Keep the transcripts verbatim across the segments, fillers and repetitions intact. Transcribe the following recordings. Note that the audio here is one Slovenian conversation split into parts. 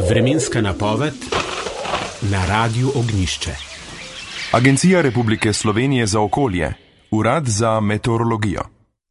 Vremenska napoved na Radiu Ognjišče. Agencija Republike Slovenije za okolje, Urad za meteorologijo.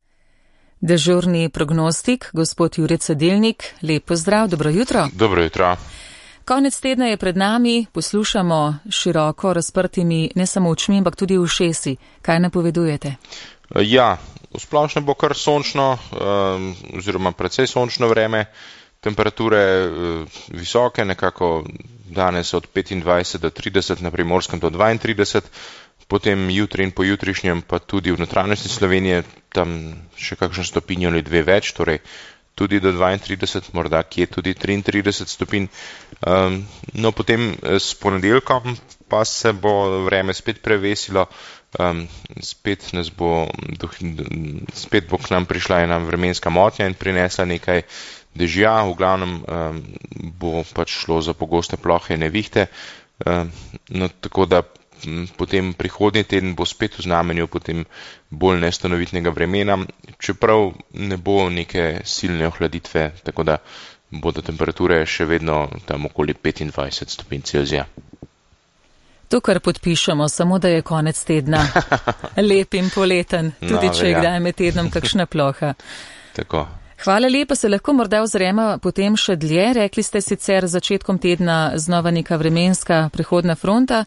Dežurni prognostik, gospod Jure Cedilnik, lep pozdrav, dobro jutro. Dobro jutro. Konec tedna je pred nami, poslušamo široko razprtimi ne samo očmi, ampak tudi ušesi. Kaj napovedujete? Ja, v splošnem bo kar sončno, oziroma precej sončno vreme. Temperature visoke, nekako danes od petindvajset do trideset, na Primorskem do dvaintrideset, potem jutri in pojutrišnjem pa tudi v notranjosti Slovenije tam še kakšno stopinjo ali dve več, torej tudi do dvaintrideset, morda kje tudi triintrideset stopinj. No, potem s ponedeljkom pa se bo vreme spet prevesilo, spet nas bo, spet bo k nam prišla ena vremenska motnja in prinesla nekaj dežja, v glavnem um, bo pač šlo za pogoste plohe nevihte, um, no, tako da m, potem prihodnji teden bo spet v znamenju potem bolj nestanovitnega vremena, čeprav ne bo neke silne ohladitve, tako da bodo temperature še vedno tam okoli petindvajset stopinj Celzija. To, kar podpišemo, samo da je konec tedna lep in poleten, tudi no, če je kdaj med tednom kakšna ploha. Tako. Hvala lepa, se lahko morda ozremo potem še dlje. Rekli ste sicer začetkom tedna znova neka vremenska prehodna fronta.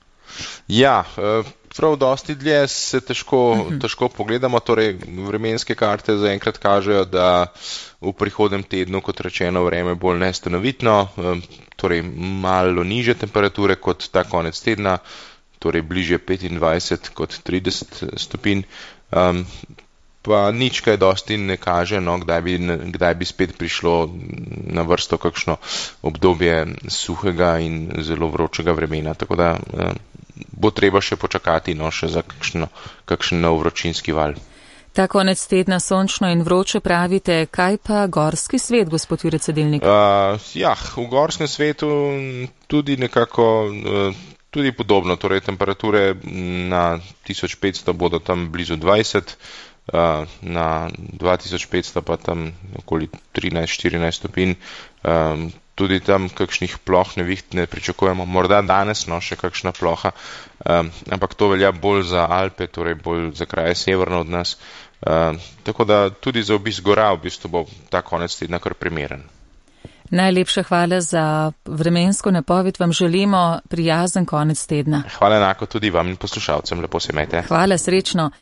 Ja, prav dosti dlje se težko, uh-huh. težko pogledamo, torej vremenske karte zaenkrat kažejo, da v prihodnem tednu, kot rečeno, vreme bolj nestanovitno, torej malo niže temperature kot ta konec tedna, torej bliže petindvajset kot trideset stopinj. Um, Pa nič kaj dosti ne kaže, no, kdaj bi, kdaj bi spet prišlo na vrsto kakšno obdobje suhega in zelo vročega vremena, tako da eh, bo treba še počakati, no, še za kakšno, kakšen nov vročinski val. Ta konec tedna sončno in vroče pravite, kaj pa gorski svet, gospod Jure Cedilnik? Uh, ja, v gorskem svetu tudi nekako, uh, tudi podobno, torej temperature na tisoč petsto bodo tam blizu dvajset, Uh, na dva tisoč petsto pa tam okoli trinajst štirinajst stopinj, um, tudi tam kakšnih ploh neviht ne pričakujemo, morda danes, no, še kakšna ploha, um, ampak to velja bolj za Alpe, torej bolj za kraje severno od nas, uh, tako da tudi za obisk gora v bistvu bo ta konec tedna kar primeren. Najlepša hvala za vremensko napoved, vam želimo prijazen konec tedna. Hvala enako tudi vam in poslušalcem, lepo se imejte. Hvala, srečno.